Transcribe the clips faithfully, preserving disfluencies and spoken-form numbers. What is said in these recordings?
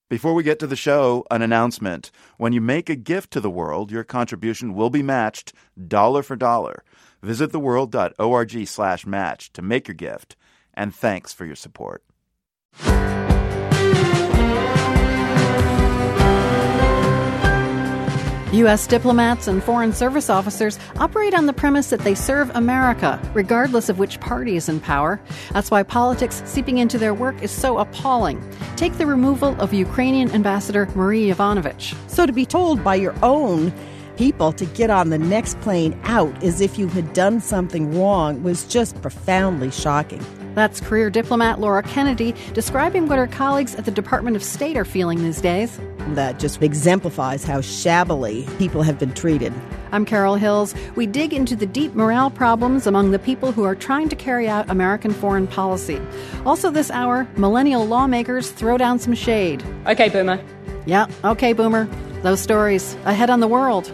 Before we get to the show, an announcement. When you make a gift to the world, your contribution will be matched dollar for dollar. Visit theworld.org slash match to make your gift. And thanks for your support. U S diplomats and foreign service officers operate on the premise that they serve America, regardless of which party is in power. That's why politics seeping into their work is so appalling. Take the removal of Ukrainian ambassador Marie Yovanovitch. So to be told by your own people to get on the next plane out as if you had done something wrong was just profoundly shocking. That's career diplomat Laura Kennedy describing what her colleagues at the Department of State are feeling these days. That just exemplifies how shabbily people have been treated. I'm Carol Hills. We dig into the deep morale problems among the people who are trying to carry out American foreign policy. Also this hour, millennial lawmakers throw down some shade. Okay, Boomer. Yeah, okay, Boomer. Those stories ahead on The World.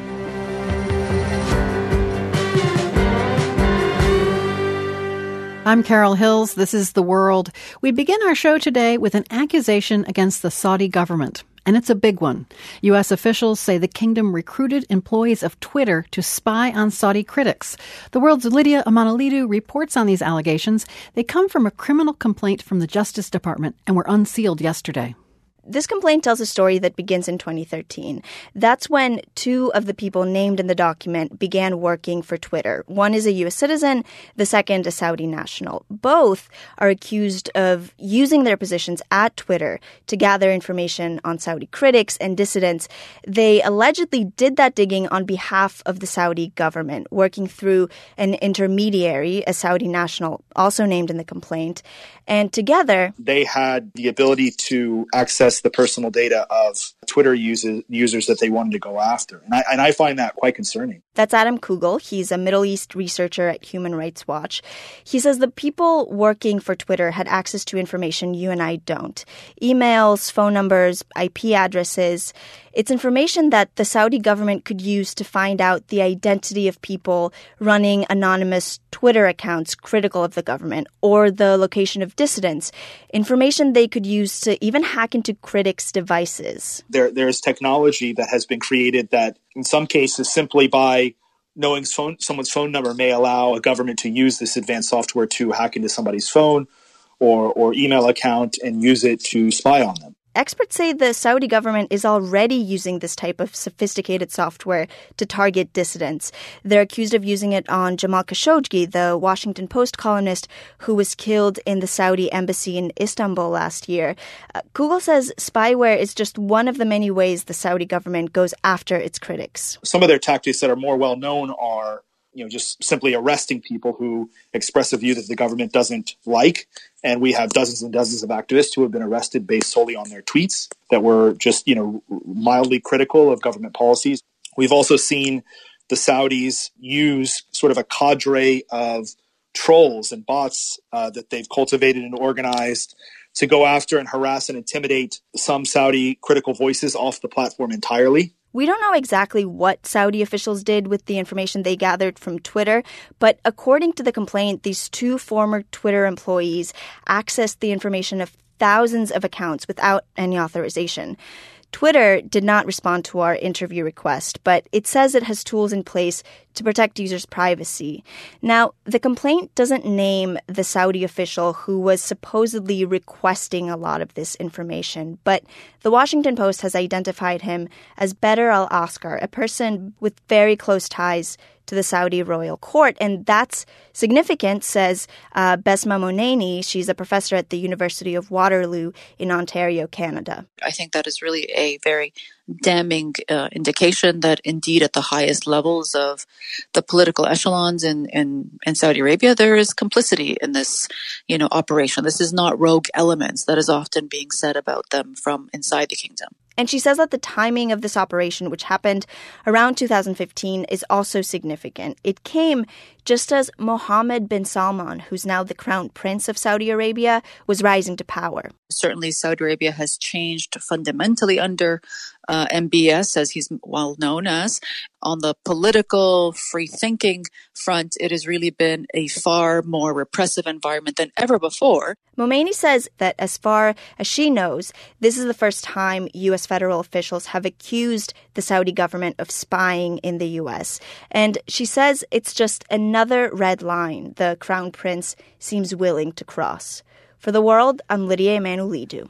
I'm Carol Hills. This is The World. We begin our show today with an accusation against the Saudi government. And it's a big one. U S officials say the kingdom recruited employees of Twitter to spy on Saudi critics. The World's Lydia Amanalidou reports on these allegations. They come from a criminal complaint from the Justice Department and were unsealed yesterday. This complaint tells a story that begins in twenty thirteen. That's when two of the people named in the document began working for Twitter. One is a U S citizen, the second a Saudi national. Both are accused of using their positions at Twitter to gather information on Saudi critics and dissidents. They allegedly did that digging on behalf of the Saudi government, working through an intermediary, a Saudi national, also named in the complaint. And together, they had the ability to access the personal data of Twitter users, users that they wanted to go after. And I, and I find that quite concerning. That's Adam Kugel. He's a Middle East researcher at Human Rights Watch. He says the people working for Twitter had access to information you and I don't. Emails, phone numbers, I P addresses. It's information that the Saudi government could use to find out the identity of people running anonymous Twitter accounts critical of the government or the location of dissidents, information they could use to even hack into critics' devices. There, there's technology that has been created that in some cases simply by knowing phone, someone's phone number may allow a government to use this advanced software to hack into somebody's phone or, or email account and use it to spy on them. Experts say the Saudi government is already using this type of sophisticated software to target dissidents. They're accused of using it on Jamal Khashoggi, the Washington Post columnist who was killed in the Saudi embassy in Istanbul last year. Uh, Google says spyware is just one of the many ways the Saudi government goes after its critics. Some of their tactics that are more well known are you know, just simply arresting people who express a view that the government doesn't like. And we have dozens and dozens of activists who have been arrested based solely on their tweets that were just, you know, mildly critical of government policies. We've also seen the Saudis use sort of a cadre of trolls and bots uh, that they've cultivated and organized to go after and harass and intimidate some Saudi critical voices off the platform entirely. We don't know exactly what Saudi officials did with the information they gathered from Twitter, but according to the complaint, these two former Twitter employees accessed the information of thousands of accounts without any authorization. Twitter did not respond to our interview request, but it says it has tools in place to protect users' privacy. Now, the complaint doesn't name the Saudi official who was supposedly requesting a lot of this information, but the Washington Post has identified him as Badr al-Askar, a person with very close ties to the Saudi royal court. And that's significant, says uh, Besma Monaini. She's a professor at the University of Waterloo in Ontario, Canada. I think that is really a very damning uh, indication that indeed at the highest levels of the political echelons in, in, in Saudi Arabia, there is complicity in this, you know, operation. This is not rogue elements that is often being said about them from inside the kingdom. And she says that the timing of this operation, which happened around two thousand fifteen, is also significant. It came just as Mohammed bin Salman, who's now the crown prince of Saudi Arabia, was rising to power. Certainly, Saudi Arabia has changed fundamentally under uh, M B S, as he's well known as. On the political, free-thinking front, it has really been a far more repressive environment than ever before. Momeini says that as far as she knows, this is the first time U S federal officials have accused the Saudi government of spying in the U S. And she says it's just another red line the Crown Prince seems willing to cross. For The World, I'm Lydia Emanuelidou.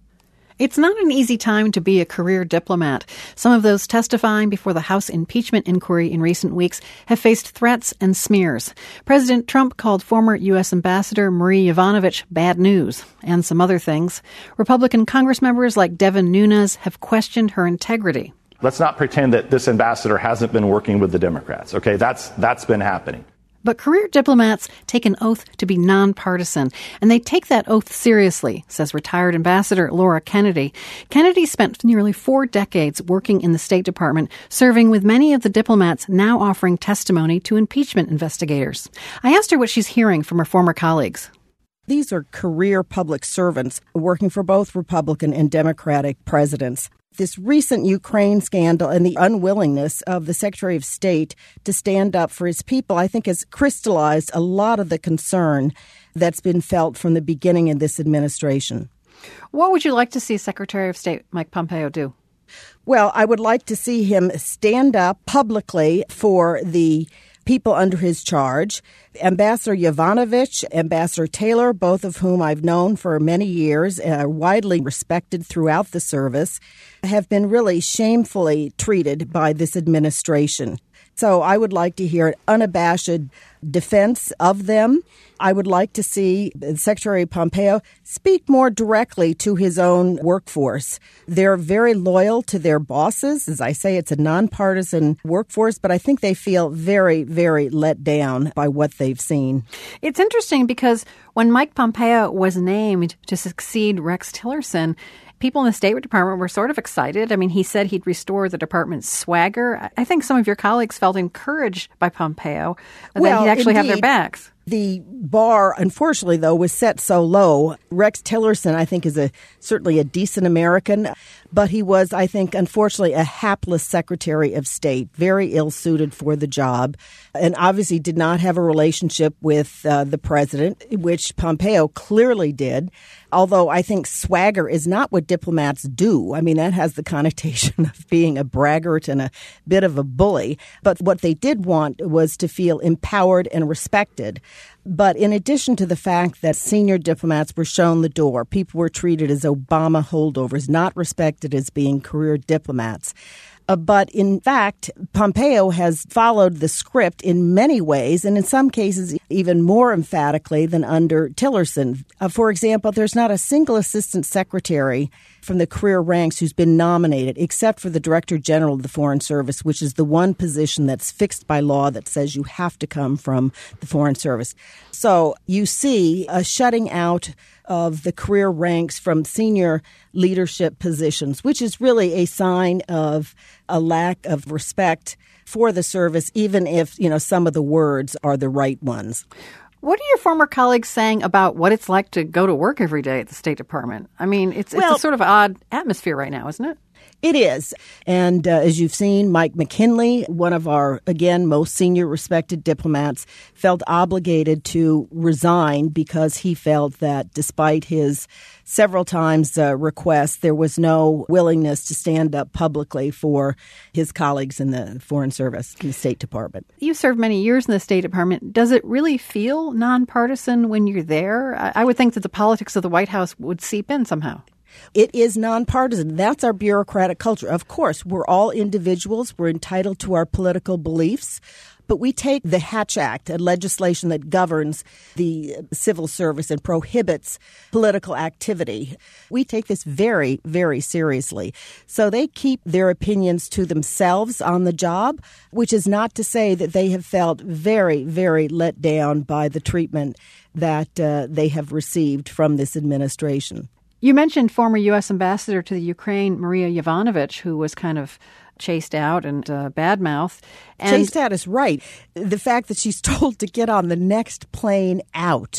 It's not an easy time to be a career diplomat. Some of those testifying before the House impeachment inquiry in recent weeks have faced threats and smears. President Trump called former U S Ambassador Marie Yovanovitch bad news, and some other things. Republican Congress members like Devin Nunes have questioned her integrity. Let's not pretend that this ambassador hasn't been working with the Democrats. Okay, that's that's been happening. But career diplomats take an oath to be nonpartisan, and they take that oath seriously, says retired Ambassador Laura Kennedy. Kennedy spent nearly four decades working in the State Department, serving with many of the diplomats now offering testimony to impeachment investigators. I asked her what she's hearing from her former colleagues. These are career public servants working for both Republican and Democratic presidents. This recent Ukraine scandal and the unwillingness of the Secretary of State to stand up for his people, I think, has crystallized a lot of the concern that's been felt from the beginning of this administration. What would you like to see Secretary of State Mike Pompeo do? Well, I would like to see him stand up publicly for the people under his charge. Ambassador Yovanovitch, Ambassador Taylor, both of whom I've known for many years, are widely respected throughout the service, have been really shamefully treated by this administration. So I would like to hear an unabashed defense of them. I would like to see Secretary Pompeo speak more directly to his own workforce. They're very loyal to their bosses. As I say, it's a nonpartisan workforce, but I think they feel very, very let down by what they've seen. It's interesting because when Mike Pompeo was named to succeed Rex Tillerson, people in the State Department were sort of excited. I mean, he said he'd restore the department's swagger. I think some of your colleagues felt encouraged by Pompeo that well, he'd actually indeed. have their backs. The bar, unfortunately, though, was set so low. Rex Tillerson, I think, is a certainly a decent American, but he was, I think, unfortunately, a hapless Secretary of State, very ill-suited for the job, and obviously did not have a relationship with uh, the president, which Pompeo clearly did, although I think swagger is not what diplomats do. I mean, that has the connotation of being a braggart and a bit of a bully, but what they did want was to feel empowered and respected. But in addition to the fact that senior diplomats were shown the door, people were treated as Obama holdovers, not respected as being career diplomats. Uh, but in fact, Pompeo has followed the script in many ways, and in some cases even more emphatically than under Tillerson. Uh, for example, there's not a single assistant secretary from the career ranks who's been nominated, except for the Director General of the Foreign Service, which is the one position that's fixed by law that says you have to come from the Foreign Service. So you see a shutting out of the career ranks from senior leadership positions, which is really a sign of a lack of respect for the service, even if, you know, some of the words are the right ones. What are your former colleagues saying about what it's like to go to work every day at the State Department? I mean, it's, well, it's a sort of odd atmosphere right now, isn't it? It is. And uh, as you've seen, Mike McKinley, one of our, again, most senior respected diplomats, felt obligated to resign because he felt that despite his several times uh, requests, there was no willingness to stand up publicly for his colleagues in the Foreign Service, in the State Department. You served many years in the State Department. Does it really feel nonpartisan when you're there? I, I would think that the politics of the White House would seep in somehow. It is nonpartisan. That's our bureaucratic culture. Of course, we're all individuals. We're entitled to our political beliefs. But we take the Hatch Act, a legislation that governs the civil service and prohibits political activity. We take this very, very seriously. So they keep their opinions to themselves on the job, which is not to say that they have felt very, very let down by the treatment that uh, they have received from this administration. You mentioned former U S Ambassador to the Ukraine, Maria Yovanovitch, who was kind of chased out and uh, badmouthed. And chased out is right. The fact that she's told to get on the next plane out.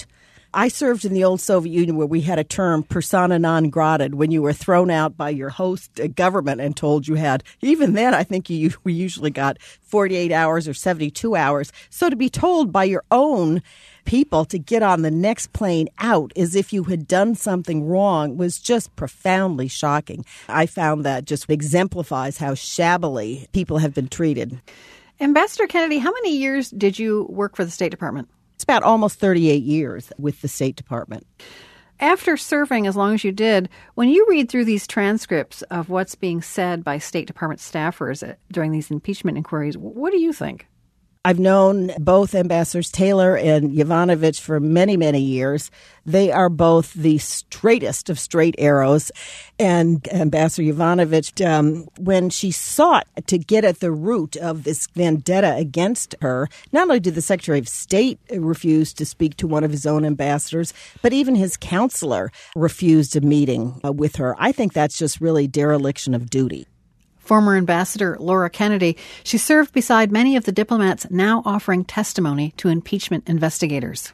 I served in the old Soviet Union where we had a term persona non grata when you were thrown out by your host government and told you had. Even then, I think you we usually got forty-eight hours or seventy-two hours. So to be told by your own people to get on the next plane out as if you had done something wrong was just profoundly shocking. I found that just exemplifies how shabbily people have been treated. Ambassador Kennedy, how many years did you work for the State Department? It's about almost thirty-eight years with the State Department. After serving as long as you did, when you read through these transcripts of what's being said by State Department staffers during these impeachment inquiries, what do you think? I've known both Ambassadors Taylor and Yovanovitch for many, many years. They are both the straightest of straight arrows. And Ambassador Yovanovitch, um, when she sought to get at the root of this vendetta against her, not only did the Secretary of State refuse to speak to one of his own ambassadors, but even his counselor refused a meeting uh, with her. I think that's just really dereliction of duty. Former Ambassador Laura Kennedy, she served beside many of the diplomats now offering testimony to impeachment investigators.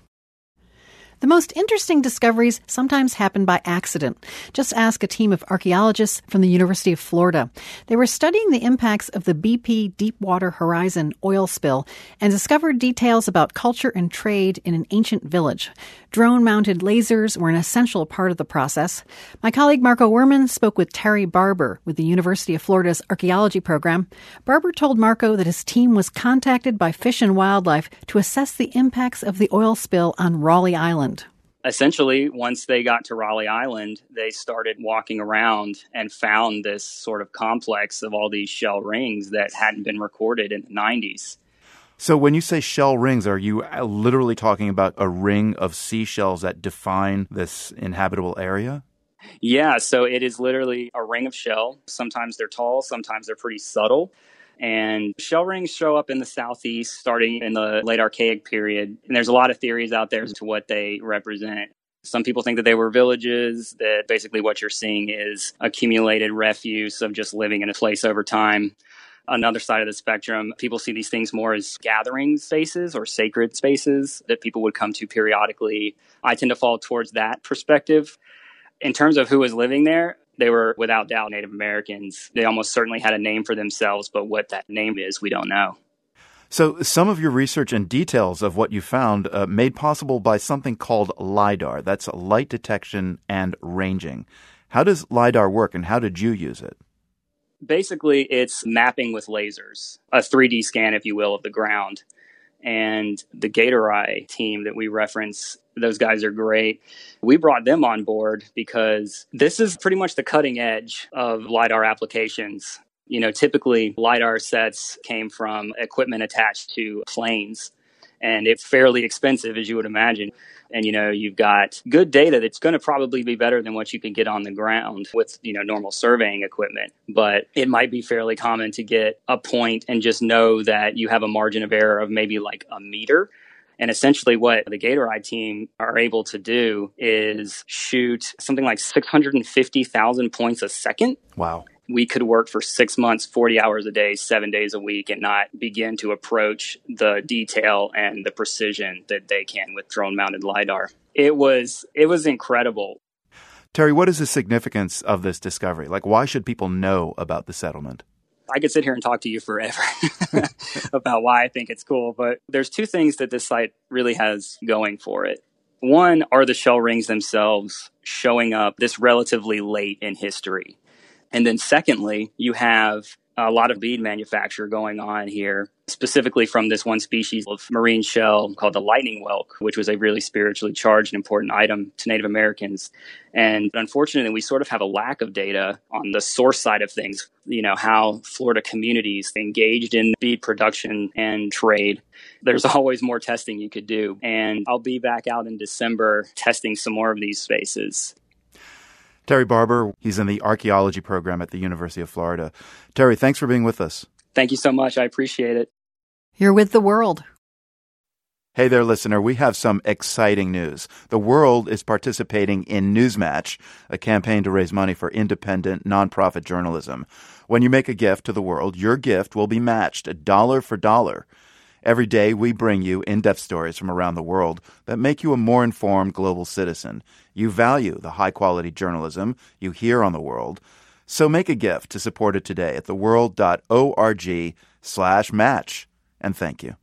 The most interesting discoveries sometimes happen by accident. Just ask a team of archaeologists from the University of Florida. They were studying the impacts of the B P Deepwater Horizon oil spill and discovered details about culture and trade in an ancient village. Drone-mounted lasers were an essential part of the process. My colleague Marco Werman spoke with Terry Barber with the University of Florida's archaeology program. Barber told Marco that his team was contacted by Fish and Wildlife to assess the impacts of the oil spill on Raleigh Island. Essentially, once they got to Raleigh Island, they started walking around and found this sort of complex of all these shell rings that hadn't been recorded in the nineties. So when you say shell rings, are you literally talking about a ring of seashells that define this inhabitable area? Yeah, so it is literally a ring of shell. Sometimes they're tall, sometimes they're pretty subtle. And shell rings show up in the southeast starting in the late Archaic period. And there's a lot of theories out there as to what they represent. Some people think that they were villages, that basically what you're seeing is accumulated refuse of just living in a place over time. Another side of the spectrum, people see these things more as gathering spaces or sacred spaces that people would come to periodically. I tend to fall towards that perspective. In terms of who was living there, they were without doubt Native Americans. They almost certainly had a name for themselves, but what that name is, we don't know. So some of your research and details of what you found uh, made possible by something called LIDAR. That's light detection and ranging. How does LIDAR work and how did you use it? Basically, it's mapping with lasers, a three D scan, if you will, of the ground. And the Gator Eye team that we reference, those guys are great. We brought them on board because this is pretty much the cutting edge of LiDAR applications. You know, typically LiDAR sets came from equipment attached to planes, and it's fairly expensive, as you would imagine. And, you know, you've got good data that's going to probably be better than what you can get on the ground with, you know, normal surveying equipment. But it might be fairly common to get a point and just know that you have a margin of error of maybe like a meter. And essentially what the Gator Eye team are able to do is shoot something like six hundred fifty thousand points a second. Wow. We could work for six months, forty hours a day, seven days a week, and not begin to approach the detail and the precision that they can with drone-mounted LiDAR. It was it was incredible. Terry, what is the significance of this discovery? Like, why should people know about the settlement? I could sit here and talk to you forever about why I think it's cool, but there's two things that this site really has going for it. One are the shell rings themselves showing up this relatively late in history. And then secondly, you have a lot of bead manufacture going on here, specifically from this one species of marine shell called the lightning whelk, which was a really spiritually charged and important item to Native Americans. And unfortunately, we sort of have a lack of data on the source side of things, you know, how Florida communities engaged in bead production and trade. There's always more testing you could do. And I'll be back out in December testing some more of these spaces. Terry Barber, he's in the archaeology program at the University of Florida. Terry, thanks for being with us. Thank you so much. I appreciate it. You're with The World. Hey there, listener. We have some exciting news. The World is participating in Newsmatch, a campaign to raise money for independent, nonprofit journalism. When you make a gift to The World, your gift will be matched dollar for dollar. Every day, we bring you in-depth stories from around the world that make you a more informed global citizen. You value the high-quality journalism you hear on The World. So make a gift to support it today at theworld.org slash match. And thank you.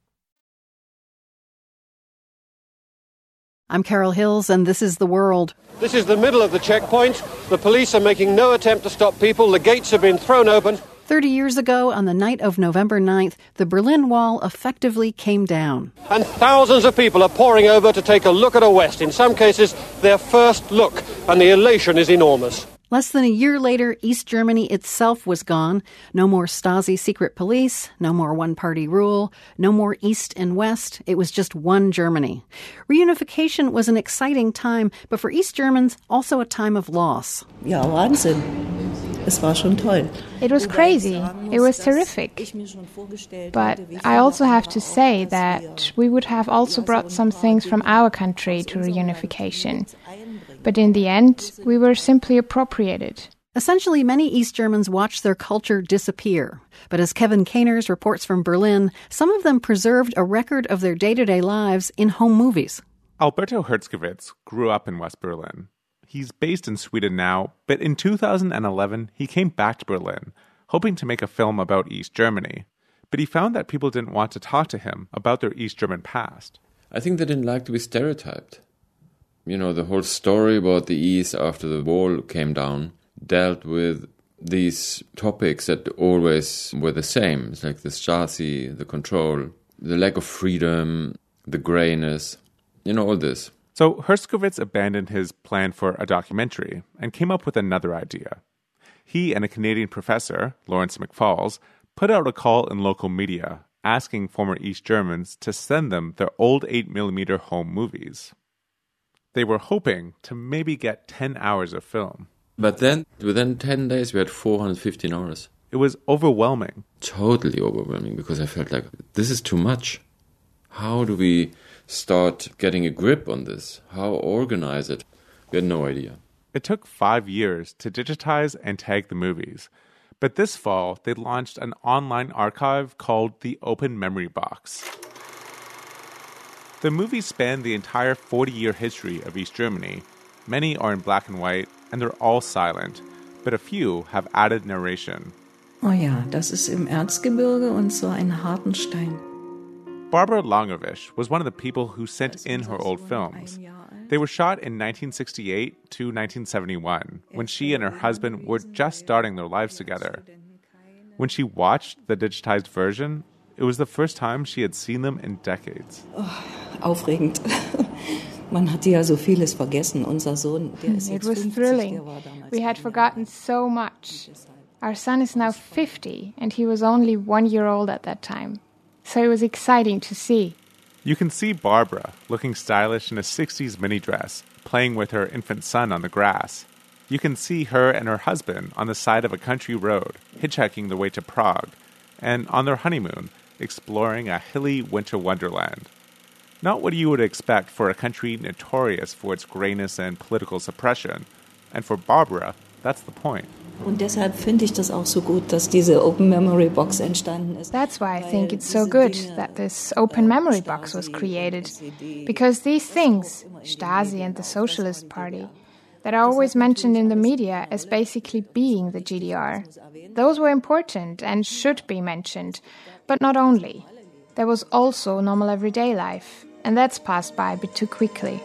I'm Carol Hills, and this is The World. This is the middle of the checkpoint. The police are making no attempt to stop people. The gates have been thrown open. Thirty years ago, on the night of November ninth, the Berlin Wall effectively came down. And thousands of people are pouring over to take a look at a West. In some cases, their first look. And the elation is enormous. Less than a year later, East Germany itself was gone. No more Stasi secret police, no more one-party rule, no more East and West. It was just one Germany. Reunification was an exciting time, but for East Germans, also a time of loss. Ja, Wahnsinn. Es war schon toll. It was crazy. It was terrific. But I also have to say that we would have also brought some things from our country to reunification. But in the end, we were simply appropriated. Essentially, many East Germans watched their culture disappear. But as Kevin Caners reports from Berlin, some of them preserved a record of their day-to-day lives in home movies. Alberto Herzkovits grew up in West Berlin. He's based in Sweden now, but in two thousand eleven, he came back to Berlin, hoping to make a film about East Germany. But he found that people didn't want to talk to him about their East German past. I think they didn't like to be stereotyped. You know, the whole story about the East after the wall came down dealt with these topics that always were the same. It's like the Stasi, the control, the lack of freedom, the grayness, you know, all this. So Herzkovits abandoned his plan for a documentary and came up with another idea. He and a Canadian professor, Lawrence McFalls, put out a call in local media asking former East Germans to send them their old eight millimeter home movies. They were hoping to maybe get ten hours of film. But then, within ten days, we had four hundred fifteen hours. It was overwhelming. Totally overwhelming, because I felt like, this is too much. How do we start getting a grip on this? How organize it? We had no idea. It took five years to digitize and tag the movies. But this fall, they launched an online archive called the Open Memory Box. The movies span the entire forty-year history of East Germany. Many are in black and white, and they're all silent, but a few have added narration. Oh ja, das ist im Erzgebirge und so ein harten Stein. Barbara Langerwish was one of the people who sent in her old films. They were shot in nineteen sixty-eight to nineteen seventy-one, when she and her husband were just starting their lives together. When she watched the digitized version, it was the first time she had seen them in decades. Oh, aufregend. Man hatte ja so vieles vergessen. Unser Sohn, der ist It jetzt was fünfzig, thrilling. der war damals We had forgotten so much. Our son is now fifty, and he was only one year old at that time. So it was exciting to see. You can see Barbara, looking stylish in a sixties mini dress, playing with her infant son on the grass. You can see her and her husband on the side of a country road, hitchhiking their way to Prague, and on their honeymoon, exploring a hilly winter wonderland. Not what you would expect for a country notorious for its grayness and political suppression. And for Barbara, that's the point. Und deshalb finde ich das auch so gut, dass diese Open Memory Box entstanden ist. That's why I think it's so good that this Open Memory Box was created. Because these things, Stasi and the Socialist Party, that are always mentioned in the media as basically being the G D R, those were important and should be mentioned, but not only. There was also normal everyday life, and that's passed by a bit too quickly.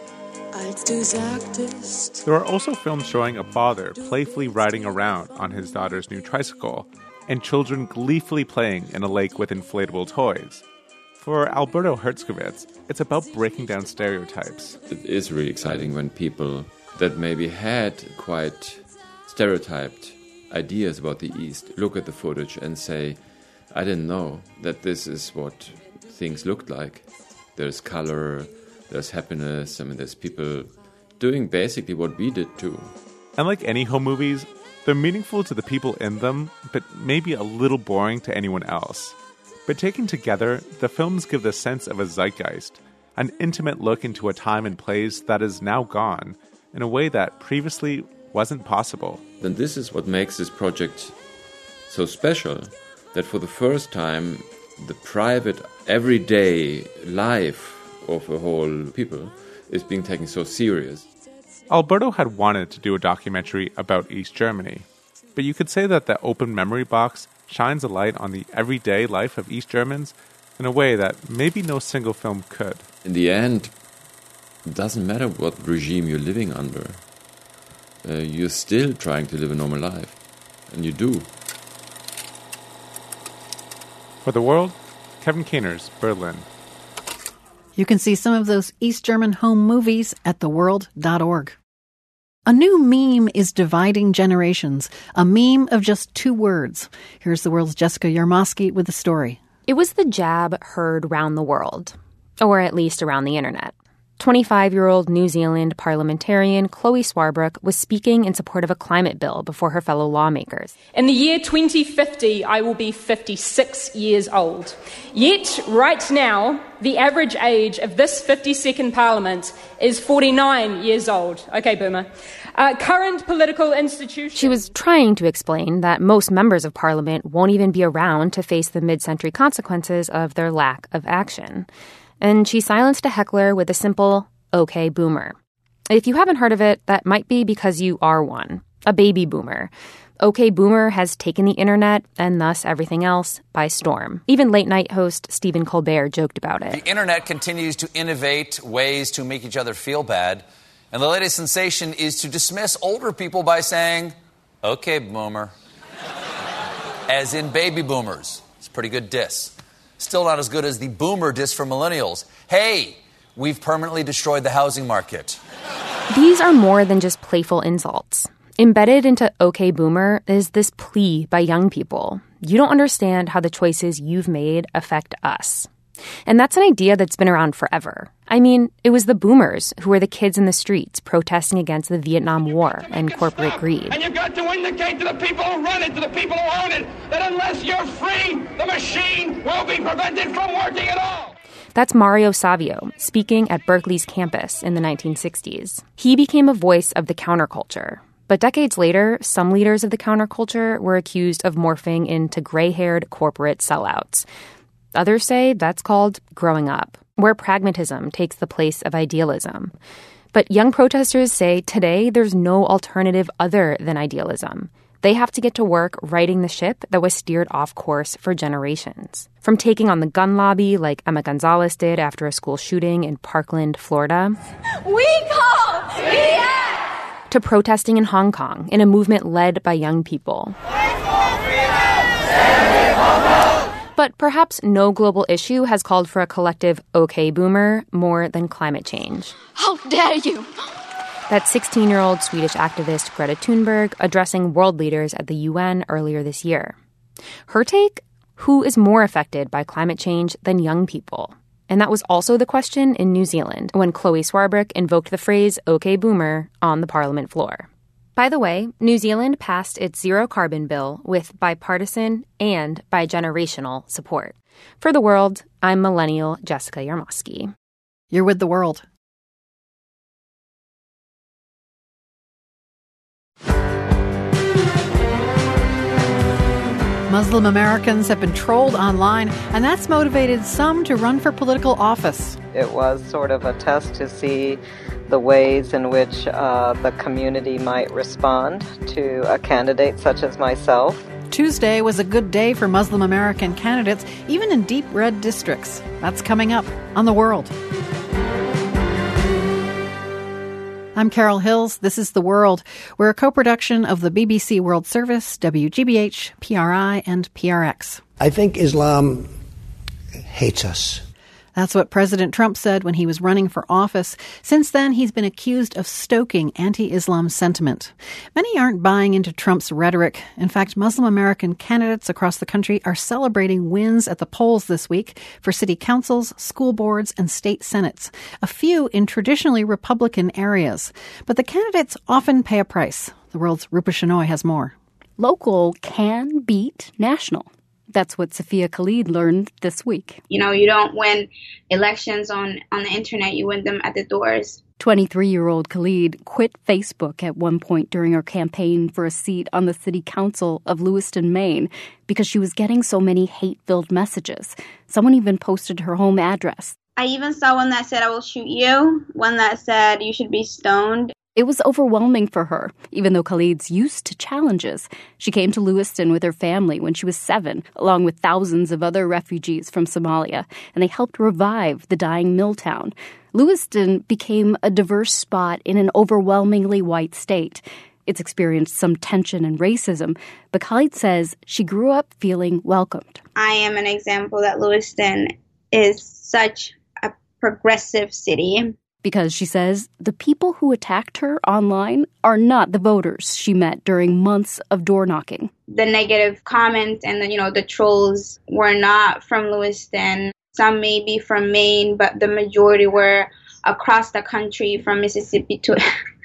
There are also films showing a father playfully riding around on his daughter's new tricycle, and children gleefully playing in a lake with inflatable toys. For Alberto Herzkovits, it's about breaking down stereotypes. It is really exciting when people that maybe had quite stereotyped ideas about the East look at the footage and say, I didn't know that this is what things looked like. There's color, there's happiness, I mean, there's people doing basically what we did too. And like any home movies, they're meaningful to the people in them, but maybe a little boring to anyone else. But taken together, the films give the sense of a zeitgeist, an intimate look into a time and place that is now gone, in a way that previously wasn't possible. And this is what makes this project so special, that for the first time the private, everyday life of a whole people is being taken so serious. Alberto had wanted to do a documentary about East Germany, but you could say that the Open Memory Box shines a light on the everyday life of East Germans in a way that maybe no single film could. In the end, it doesn't matter what regime you're living under. Uh, you're still trying to live a normal life, and you do. For The World, Kevin Caners, Berlin. You can see some of those East German home movies at the world dot org. A new meme is dividing generations, a meme of just two words. Here's The World's Jessica Yarmosky with the story. It was the jab heard round the world, or at least around the internet. twenty-five-year-old New Zealand parliamentarian Chloe Swarbrick was speaking in support of a climate bill before her fellow lawmakers. In the year twenty fifty, I will be fifty-six years old. Yet, right now, the average age of this fifty-second parliament is forty-nine years old. Okay, boomer. Uh, current political institutions... She was trying to explain that most members of parliament won't even be around to face the mid-century consequences of their lack of action. And she silenced a heckler with a simple, okay, boomer. If you haven't heard of it, that might be because you are one, a baby boomer. OK Boomer has taken the internet, and thus everything else, by storm. Even late-night host Stephen Colbert joked about it. The internet continues to innovate ways to make each other feel bad, and the latest sensation is to dismiss older people by saying, OK Boomer, as in baby boomers. It's a pretty good diss. Still not as good as the boomer diss for millennials. Hey, we've permanently destroyed the housing market. These are more than just playful insults. Embedded into OK Boomer is this plea by young people. You don't understand how the choices you've made affect us. And that's an idea that's been around forever. I mean, it was the boomers who were the kids in the streets protesting against the Vietnam War and corporate greed. And you've got to indicate to the people who run it, to the people who own it, that unless you're free, the machine will be prevented from working at all. That's Mario Savio, speaking at Berkeley's campus in the nineteen sixties. He became a voice of the counterculture. But decades later, some leaders of the counterculture were accused of morphing into gray-haired corporate sellouts. Others say that's called growing up, where pragmatism takes the place of idealism. But young protesters say today there's no alternative other than idealism. They have to get to work righting the ship that was steered off course for generations. From taking on the gun lobby like Emma Gonzalez did after a school shooting in Parkland, Florida. We call B S! To protesting in Hong Kong in a movement led by young people. But perhaps no global issue has called for a collective OK Boomer more than climate change. How dare you! That sixteen-year-old Swedish activist Greta Thunberg addressing world leaders at the U N earlier this year. Her take? Who is more affected by climate change than young people? And that was also the question in New Zealand when Chloe Swarbrick invoked the phrase OK Boomer on the parliament floor. By the way, New Zealand passed its zero carbon bill with bipartisan and bigenerational support. For The World, I'm millennial Jessica Yarmosky. You're with The World. Muslim Americans have been trolled online, and that's motivated some to run for political office. It was sort of a test to see the ways in which uh, the community might respond to a candidate such as myself. Tuesday was a good day for Muslim American candidates, even in deep red districts. That's coming up on The World. I'm Carol Hills. This is The World. We're a co-production of the B B C World Service, W G B H, P R I, and P R X. I think Islam hates us. That's what President Trump said when he was running for office. Since then, he's been accused of stoking anti-Islam sentiment. Many aren't buying into Trump's rhetoric. In fact, Muslim American candidates across the country are celebrating wins at the polls this week for city councils, school boards, and state senates, a few in traditionally Republican areas. But the candidates often pay a price. The World's Rupa Shenoy has more. Local can beat national. That's what Sophia Khalid learned this week. You know, you don't win elections on, on the internet, you win them at the doors. twenty-three-year-old Khalid quit Facebook at one point during her campaign for a seat on the city council of Lewiston, Maine, because she was getting so many hate-filled messages. Someone even posted her home address. I even saw one that said, "I will shoot you," one that said, "You should be stoned." It was overwhelming for her, even though Khalid's used to challenges. She came to Lewiston with her family when she was seven, along with thousands of other refugees from Somalia, and they helped revive the dying mill town. Lewiston became a diverse spot in an overwhelmingly white state. It's experienced some tension and racism, but Khalid says she grew up feeling welcomed. I am an example that Lewiston is such a progressive city. Because, she says, the people who attacked her online are not the voters she met during months of door knocking. The negative comments and the, you know, the trolls were not from Lewiston. Some may be from Maine, but the majority were across the country from Mississippi to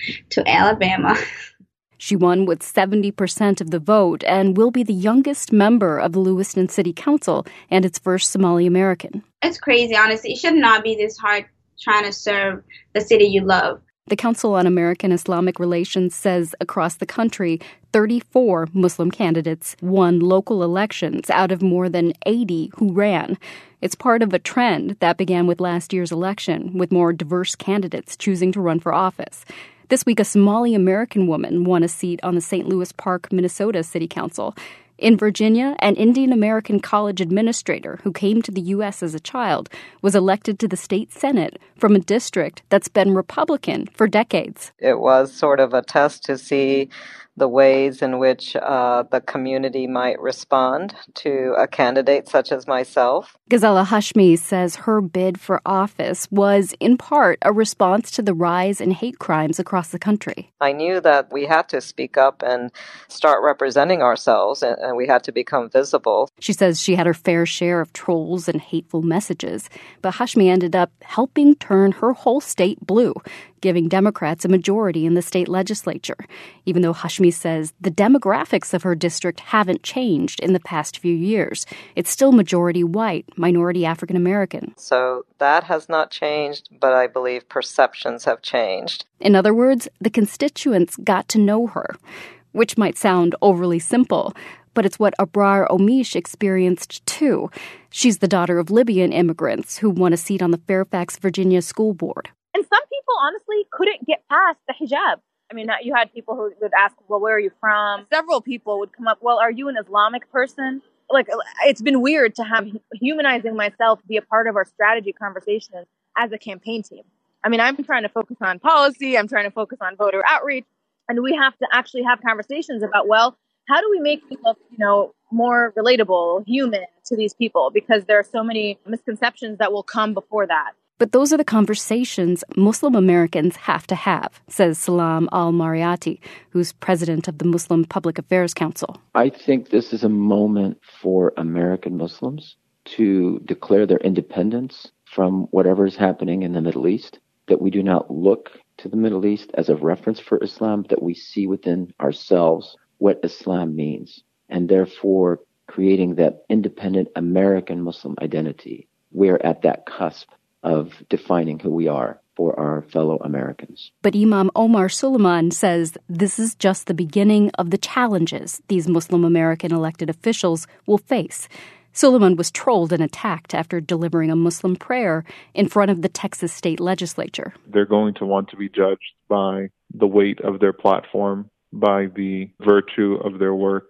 to Alabama. She won with seventy percent of the vote and will be the youngest member of the Lewiston City Council and its first Somali American. It's crazy, honestly. It should not be this hard trying to serve the city you love. The Council on American Islamic Relations says across the country, thirty-four Muslim candidates won local elections out of more than eighty who ran. It's part of a trend that began with last year's election, with more diverse candidates choosing to run for office. This week, a Somali American woman won a seat on the Saint Louis Park, Minnesota City Council. In Virginia, an Indian American college administrator who came to the U S as a child was elected to the state Senate from a district that's been Republican for decades. It was sort of a test to see the ways in which uh, the community might respond to a candidate such as myself. Ghazala Hashmi says her bid for office was, in part, a response to the rise in hate crimes across the country. I knew that we had to speak up and start representing ourselves, and, and we had to become visible. She says she had her fair share of trolls and hateful messages, but Hashmi ended up helping turn her whole state blue, giving Democrats a majority in the state legislature, even though Hashmi says the demographics of her district haven't changed in the past few years. It's still majority white, minority African American. So that has not changed, but I believe perceptions have changed. In other words, the constituents got to know her, which might sound overly simple, but it's what Abrar Omish experienced too. She's the daughter of Libyan immigrants who won a seat on the Fairfax, Virginia school board. And some people, honestly, couldn't get past the hijab. I mean, you had people who would ask, well, where are you from? Several people would come up, well, are you an Islamic person? Like, it's been weird to have humanizing myself be a part of our strategy conversation as a campaign team. I mean, I'm trying to focus on policy. I'm trying to focus on voter outreach. And we have to actually have conversations about, well, how do we make people, you know, more relatable, human to these people? Because there are so many misconceptions that will come before that. But those are the conversations Muslim Americans have to have, says Salam al-Mariati, who's president of the Muslim Public Affairs Council. I think this is a moment for American Muslims to declare their independence from whatever is happening in the Middle East, that we do not look to the Middle East as a reference for Islam, that we see within ourselves what Islam means, and therefore creating that independent American Muslim identity. We're at that cusp of defining who we are for our fellow Americans. But Imam Omar Suleiman says this is just the beginning of the challenges these Muslim American elected officials will face. Suleiman was trolled and attacked after delivering a Muslim prayer in front of the Texas state legislature. They're going to want to be judged by the weight of their platform, by the virtue of their work,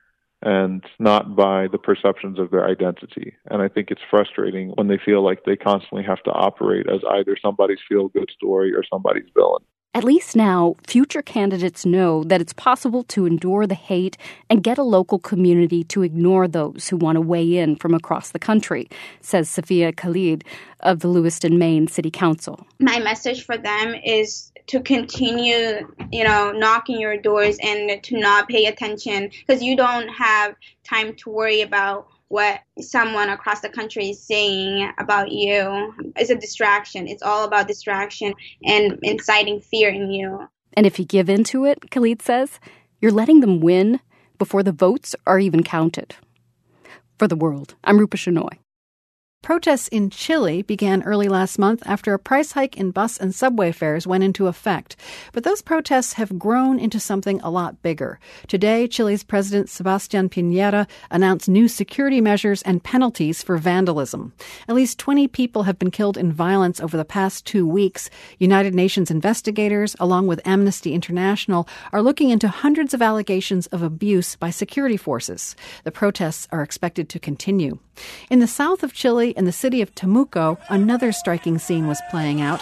and not by the perceptions of their identity. And I think it's frustrating when they feel like they constantly have to operate as either somebody's feel-good story or somebody's villain. At least now, future candidates know that it's possible to endure the hate and get a local community to ignore those who want to weigh in from across the country, says Sophia Khalid of the Lewiston, Maine City Council. My message for them is to continue, you know, knocking your doors and to not pay attention, because you don't have time to worry about what someone across the country is saying about you. It's a distraction. It's all about distraction and inciting fear in you. And if you give in to it, Khalid says, you're letting them win before the votes are even counted. For The World, I'm Rupa Shenoy. Protests in Chile began early last month after a price hike in bus and subway fares went into effect. But those protests have grown into something a lot bigger. Today, Chile's President Sebastián Piñera announced new security measures and penalties for vandalism. At least twenty people have been killed in violence over the past two weeks. United Nations investigators, along with Amnesty International, are looking into hundreds of allegations of abuse by security forces. The protests are expected to continue. In the south of Chile, in the city of Temuco, another striking scene was playing out.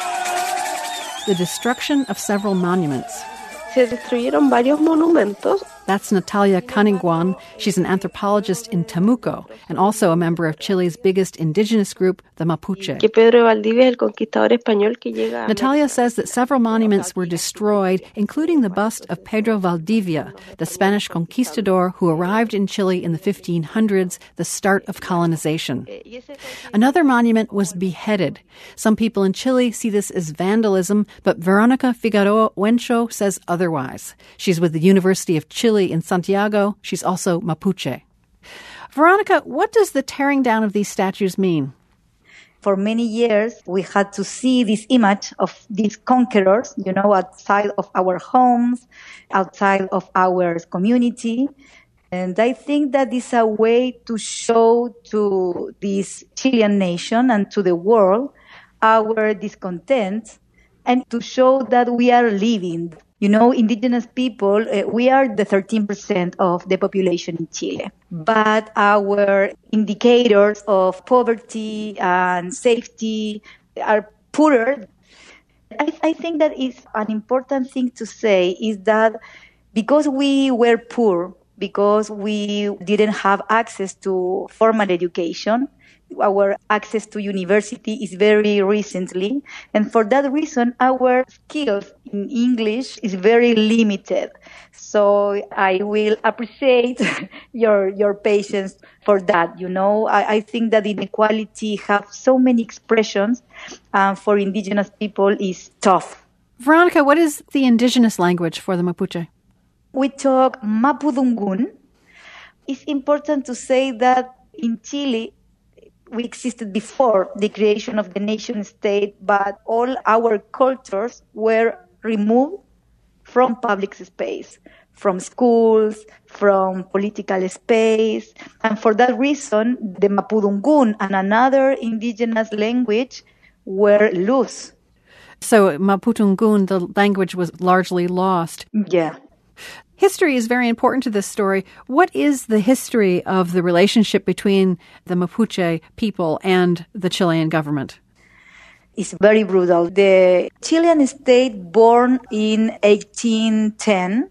The destruction of several monuments. Se destruyeron varios monumentos. That's Natalia Caniguan. She's an anthropologist in Temuco and also a member of Chile's biggest indigenous group, the Mapuche. Que Pedro Valdivia, el conquistador español que llega. Natalia says that several monuments were destroyed, including the bust of Pedro Valdivia, the Spanish conquistador who arrived in Chile in the fifteen hundreds, the start of colonization. Another monument was beheaded. Some people in Chile see this as vandalism, but Veronica Figueroa Huencho says otherwise. She's with the University of Chile in Santiago. She's also Mapuche. Veronica, what does the tearing down of these statues mean? For many years, we had to see this image of these conquerors, you know, outside of our homes, outside of our community. And I think that is a way to show to this Chilean nation and to the world our discontent and to show that we are living. You know, indigenous people, uh, we are the thirteen percent of the population in Chile. But our indicators of poverty and safety are poorer. I, I think that is an important thing to say is that because we were poor, because we didn't have access to formal education, our access to university is very recently. And for that reason, our skills in English is very limited. So I will appreciate your your patience for that. You know, I, I think that inequality have so many expressions uh, for indigenous people is tough. Veronica, what is the indigenous language for the Mapuche? We talk Mapudungun. It's important to say that in Chile, we existed before the creation of the nation state, but all our cultures were removed from public space, from schools, from political space. And for that reason, the Mapudungun and another indigenous language were lost. So Mapudungun, the language was largely lost. Yeah. History is very important to this story. What is the history of the relationship between the Mapuche people and the Chilean government? It's very brutal. The Chilean state born in eighteen ten,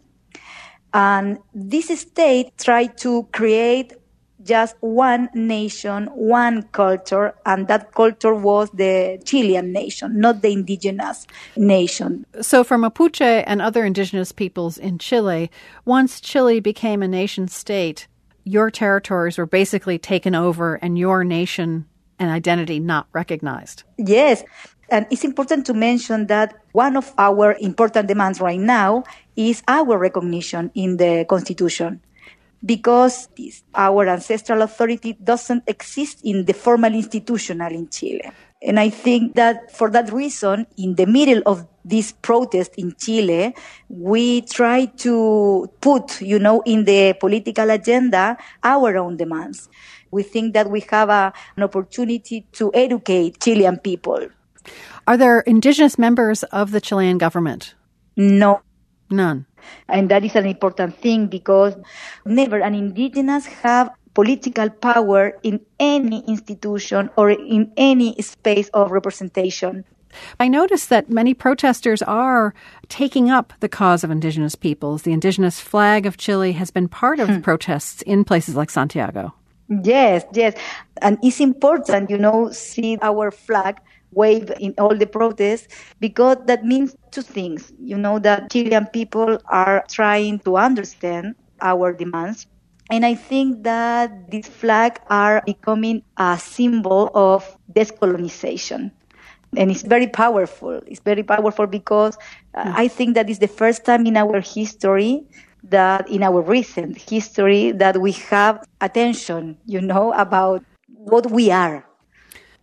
and this state tried to create just one nation, one culture, and that culture was the Chilean nation, not the indigenous nation. So for Mapuche and other indigenous peoples in Chile, once Chile became a nation state, your territories were basically taken over and your nation and identity not recognized. Yes. And it's important to mention that one of our important demands right now is our recognition in the Constitution. Because our ancestral authority doesn't exist in the formal institutional in Chile. And I think that for that reason, in the middle of this protest in Chile, we try to put, you know, in the political agenda our own demands. We think that we have a, an opportunity to educate Chilean people. Are there indigenous members of the Chilean government? No. None. And that is an important thing because never an indigenous have political power in any institution or in any space of representation. I noticed that many protesters are taking up the cause of indigenous peoples. The indigenous flag of Chile has been part of hmm. protests in places like Santiago. Yes, yes. And it's important, you know, see our flag wave in all the protests, because that means two things. You know, that Chilean people are trying to understand our demands. And I think that these flags are becoming a symbol of decolonization. And it's very powerful. It's very powerful because uh, I think that is the first time in our history that in our recent history that we have attention, you know, about what we are.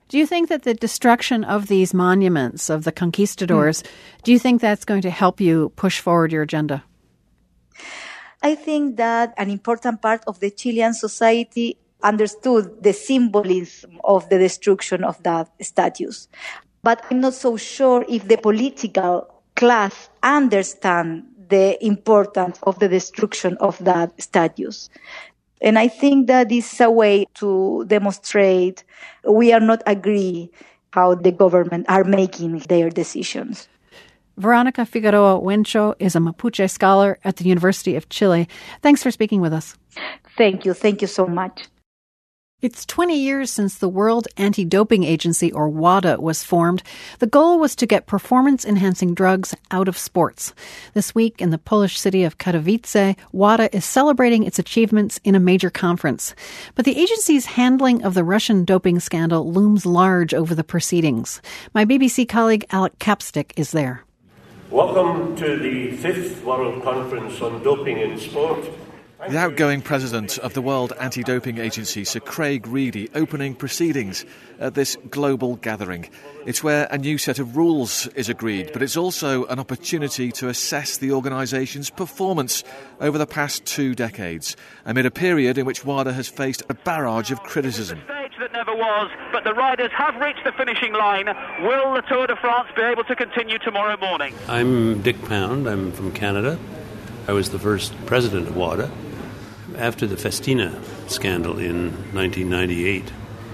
Do you think that the destruction of these monuments, of the conquistadors, mm. do you think that's going to help you push forward your agenda? I think that an important part of the Chilean society understood the symbolism of the destruction of that statues. But I'm not so sure if the political class understand the importance of the destruction of that statues. And I think that this is a way to demonstrate we are not agree how the government are making their decisions. Veronica Figueroa Huencho is a Mapuche scholar at the University of Chile. Thanks for speaking with us. Thank you. Thank you so much. It's twenty years since the World Anti-Doping Agency, or WADA, was formed. The goal was to get performance-enhancing drugs out of sports. This week in the Polish city of Katowice, WADA is celebrating its achievements in a major conference. But the agency's handling of the Russian doping scandal looms large over the proceedings. My B B C colleague Alec Capstick is there. Welcome to the fifth World Conference on Doping in Sport. The outgoing president of the World Anti-Doping Agency, Sir Craig Reedie, opening proceedings at this global gathering. It's where a new set of rules is agreed, but it's also an opportunity to assess the organisation's performance over the past two decades, amid a period in which WADA has faced a barrage of criticism. That never was, but the riders have reached the finishing line. Will the Tour de France be able to continue tomorrow morning? I'm Dick Pound. I'm from Canada. I was the first president of WADA. After the Festina scandal in nineteen ninety-eight,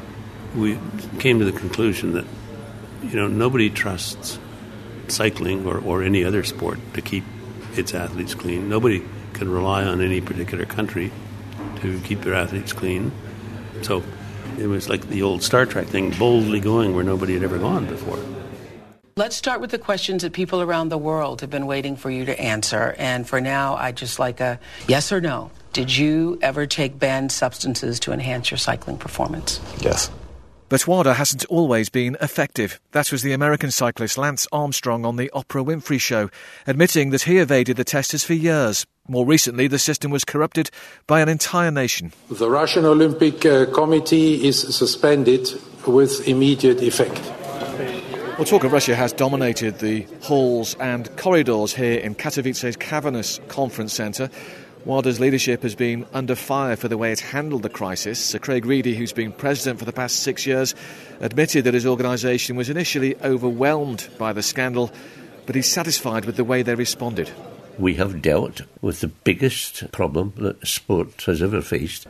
we came to the conclusion that, you know, nobody trusts cycling or, or any other sport to keep its athletes clean. Nobody can rely on any particular country to keep their athletes clean. So it was like the old Star Trek thing, boldly going where nobody had ever gone before. Let's start with the questions that people around the world have been waiting for you to answer. And for now, I'd just like a yes or no. Did you ever take banned substances to enhance your cycling performance? Yes. But WADA hasn't always been effective. That was the American cyclist Lance Armstrong on the Oprah Winfrey Show, admitting that he evaded the testers for years. More recently, the system was corrupted by an entire nation. The Russian Olympic uh, Committee is suspended with immediate effect. Well, talk of Russia has dominated the halls and corridors here in Katowice's cavernous conference centre. WADA's leadership has been under fire for the way it's handled the crisis. Sir Craig Reedie, who's been president for the past six years, admitted that his organisation was initially overwhelmed by the scandal, but he's satisfied with the way they responded. We have dealt with the biggest problem that sport has ever faced.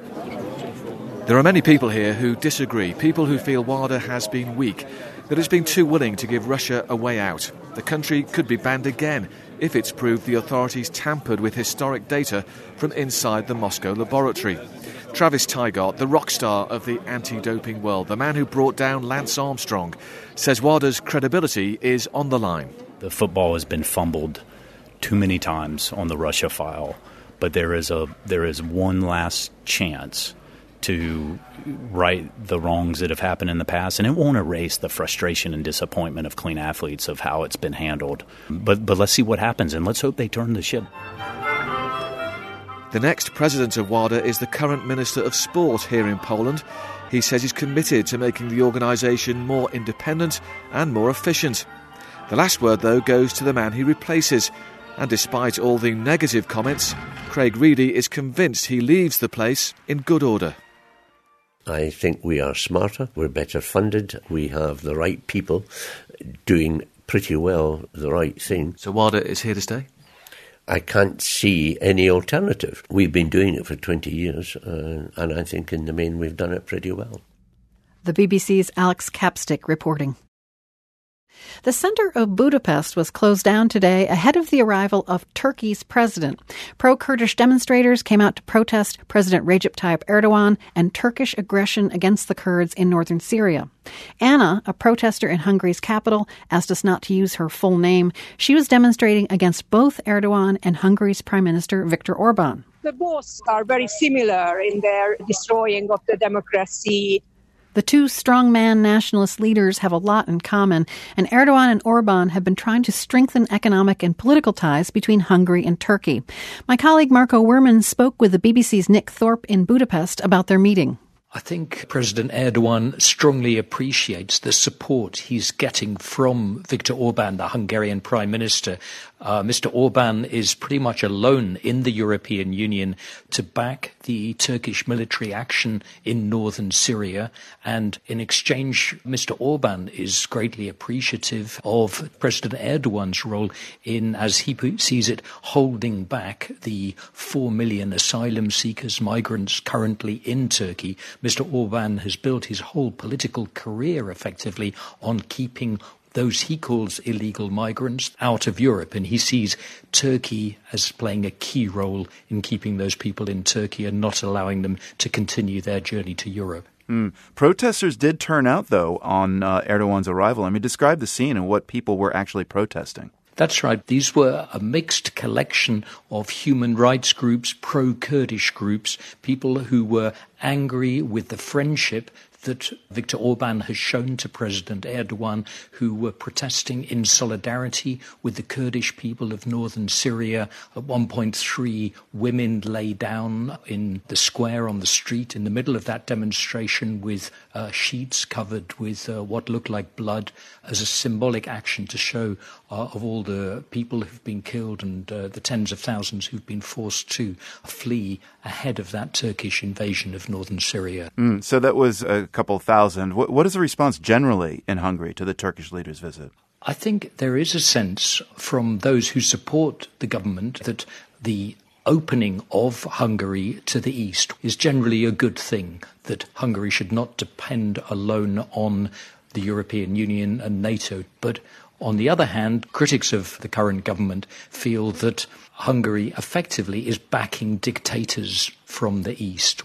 There are many people here who disagree, people who feel WADA has been weak, that it's been too willing to give Russia a way out. The country could be banned again if it's proved the authorities tampered with historic data from inside the Moscow laboratory. Travis Tygart, the rock star of the anti-doping world, the man who brought down Lance Armstrong, says WADA's credibility is on the line. The football has been fumbled too many times on the Russia file, but there is a there is one last chance to right the wrongs that have happened in the past, and it won't erase the frustration and disappointment of clean athletes of how it's been handled. But but let's see what happens, and let's hope they turn the ship. The next president of WADA is the current Minister of Sport here in Poland. He says he's committed to making the organisation more independent and more efficient. The last word, though, goes to the man he replaces. And despite all the negative comments, Craig Reedie is convinced he leaves the place in good order. I think we are smarter, we're better funded, we have the right people doing pretty well the right thing. So WADA is here to stay? I can't see any alternative. We've been doing it for twenty years, uh, and I think in the main we've done it pretty well. The B B C's Alex Capstick reporting. The centre of Budapest was closed down today ahead of the arrival of Turkey's president. Pro-Kurdish demonstrators came out to protest President Recep Tayyip Erdogan and Turkish aggression against the Kurds in northern Syria. Anna, a protester in Hungary's capital, asked us not to use her full name. She was demonstrating against both Erdogan and Hungary's Prime Minister Viktor Orban. The both are very similar in their destroying of the democracy. The two strongman nationalist leaders have a lot in common, and Erdogan and Orban have been trying to strengthen economic and political ties between Hungary and Turkey. My colleague Marco Werman spoke with the B B C's Nick Thorpe in Budapest about their meeting. I think President Erdogan strongly appreciates the support he's getting from Viktor Orban, the Hungarian Prime Minister. Uh, Mister Orban is pretty much alone in the European Union to back the Turkish military action in northern Syria. And in exchange, Mister Orban is greatly appreciative of President Erdogan's role in, as he sees it, holding back the four million asylum seekers, migrants currently in Turkey. Mister Orban has built his whole political career effectively on keeping those he calls illegal migrants out of Europe, and he sees Turkey as playing a key role in keeping those people in Turkey and not allowing them to continue their journey to Europe. Mm. Protesters did turn out, though, on uh, Erdogan's arrival. I mean, describe the scene and what people were actually protesting. That's right. These were a mixed collection of human rights groups, pro-Kurdish groups, people who were angry with the friendship that Viktor Orban has shown to President Erdogan, who were protesting in solidarity with the Kurdish people of northern Syria. At one point three women lay down in the square on the street in the middle of that demonstration with uh, sheets covered with uh, what looked like blood as a symbolic action to show uh, of all the people who've been killed and uh, the tens of thousands who've been forced to flee ahead of that Turkish invasion of northern Syria. Mm, so that was a couple thousand. What, what is the response generally in Hungary to the Turkish leader's visit? I think there is a sense from those who support the government that the opening of Hungary to the east is generally a good thing, that Hungary should not depend alone on the European Union and NATO. But on the other hand, critics of the current government feel that Hungary effectively is backing dictators from the east.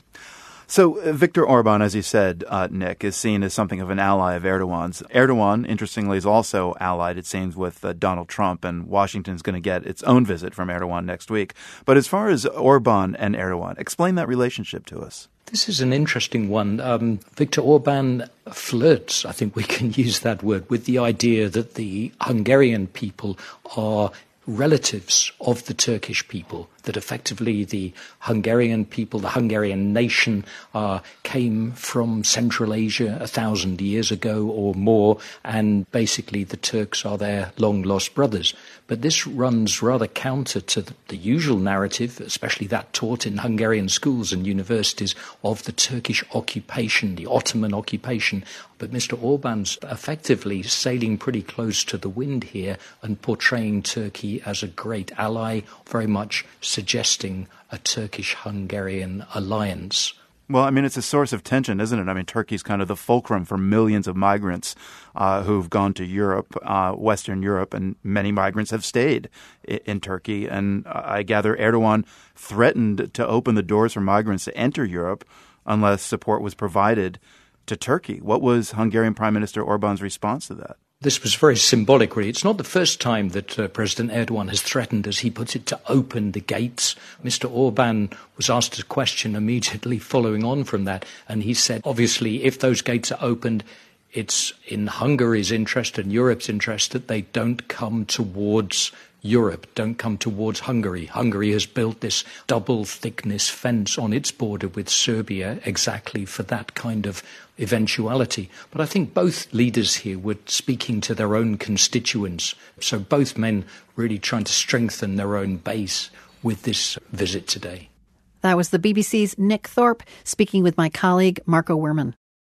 So uh, Viktor Orban, as you said, uh, Nick, is seen as something of an ally of Erdogan's. Erdogan, interestingly, is also allied, it seems, with uh, Donald Trump, and Washington's going to get its own visit from Erdogan next week. But as far as Orban and Erdogan, explain that relationship to us. This is an interesting one. Um, Viktor Orban flirts, I think we can use that word, with the idea that the Hungarian people are relatives of the Turkish people, that effectively the Hungarian people, the Hungarian nation, uh, came from Central Asia a thousand years ago or more, and basically the Turks are their long-lost brothers. But this runs rather counter to the, the usual narrative, especially that taught in Hungarian schools and universities, of the Turkish occupation, the Ottoman occupation. But Mister Orban's effectively sailing pretty close to the wind here and portraying Turkey as a great ally, very much suggesting a Turkish-Hungarian alliance. Well, I mean, it's a source of tension, isn't it? I mean, Turkey's kind of the fulcrum for millions of migrants uh, who've gone to Europe, uh, Western Europe, and many migrants have stayed in, in Turkey. And I gather Erdogan threatened to open the doors for migrants to enter Europe unless support was provided to Turkey. What was Hungarian Prime Minister Orban's response to that? This was very symbolic, really. It's not the first time that uh, President Erdogan has threatened, as he puts it, to open the gates. Mister Orban was asked a question immediately following on from that, and he said, obviously, if those gates are opened, it's in Hungary's interest and Europe's interest that they don't come towards Europe, don't come towards Hungary. Hungary has built this double-thickness fence on its border with Serbia exactly for that kind of eventuality. But I think both leaders here were speaking to their own constituents. So both men really trying to strengthen their own base with this visit today. That was the B B C's Nick Thorpe speaking with my colleague Marco Werman.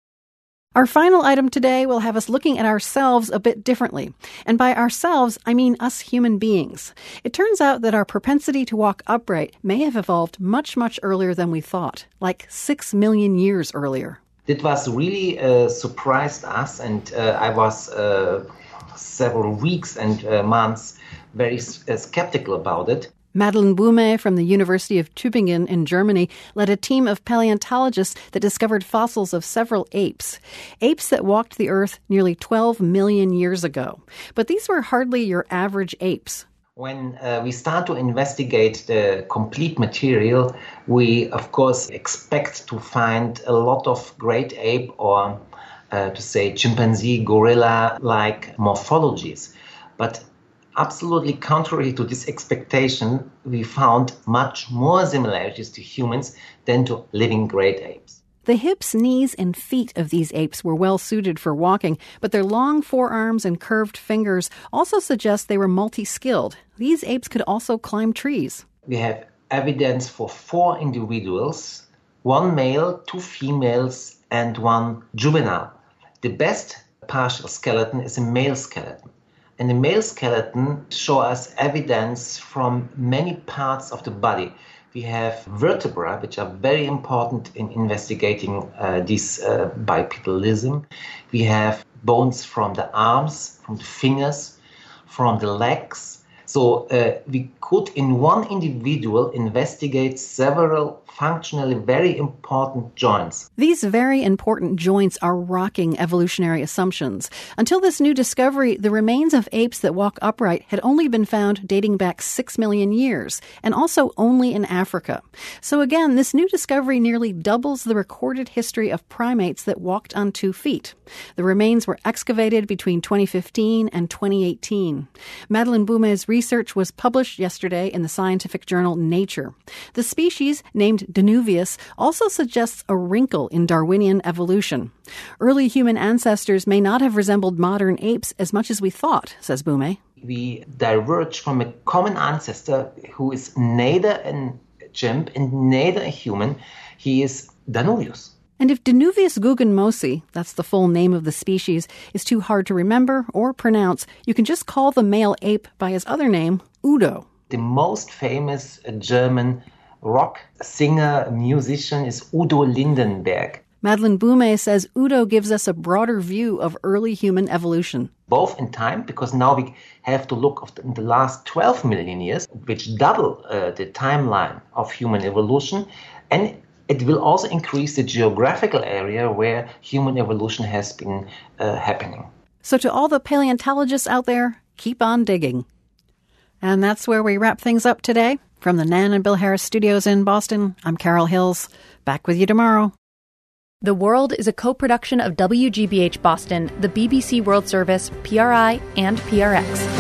Our final item today will have us looking at ourselves a bit differently. And by ourselves, I mean us human beings. It turns out that our propensity to walk upright may have evolved much, much earlier than we thought, like six million years earlier. It was really uh, surprised us, and uh, I was uh, several weeks and uh, months very uh, skeptical about it. Madeleine Boumet from the University of Tübingen in Germany led a team of paleontologists that discovered fossils of several apes. Apes that walked the earth nearly twelve million years ago. But these were hardly your average apes. When uh, we start to investigate the complete material, we, of course, expect to find a lot of great ape or, uh, to say, chimpanzee, gorilla-like morphologies. But absolutely contrary to this expectation, we found much more similarities to humans than to living great apes. The hips, knees, and feet of these apes were well suited for walking, but their long forearms and curved fingers also suggest they were multi-skilled. These apes could also climb trees. We have evidence for four individuals, one male, two females, and one juvenile. The best partial skeleton is a male skeleton. And the male skeleton shows us evidence from many parts of the body. We have vertebrae, which are very important in investigating uh, this uh, bipedalism. We have bones from the arms, from the fingers, from the legs. So uh, we could, in one individual, investigate several functionally very important joints. These very important joints are rocking evolutionary assumptions. Until this new discovery, the remains of apes that walk upright had only been found dating back six million years, and also only in Africa. So again, this new discovery nearly doubles the recorded history of primates that walked on two feet. The remains were excavated between twenty fifteen and twenty eighteen. Madeleine Boumet's research was published yesterday in the scientific journal Nature. The species, named Danuvius, also suggests a wrinkle in Darwinian evolution. Early human ancestors may not have resembled modern apes as much as we thought, says Boumet. We diverge from a common ancestor who is neither a chimp and neither a human. He is Danuvius. And if Danuvius guggenmosi, that's the full name of the species, is too hard to remember or pronounce, you can just call the male ape by his other name, Udo. The most famous German rock singer, musician is Udo Lindenberg. Madeleine Boumet says Udo gives us a broader view of early human evolution. Both in time, because now we have to look at the last twelve million years, which double uh, the timeline of human evolution, and it will also increase the geographical area where human evolution has been uh, happening. So to all the paleontologists out there, keep on digging. And that's where we wrap things up today. From the Nan and Bill Harris studios in Boston, I'm Carol Hills. Back with you tomorrow. The World is a co-production of W G B H Boston, the B B C World Service, P R I, and P R X.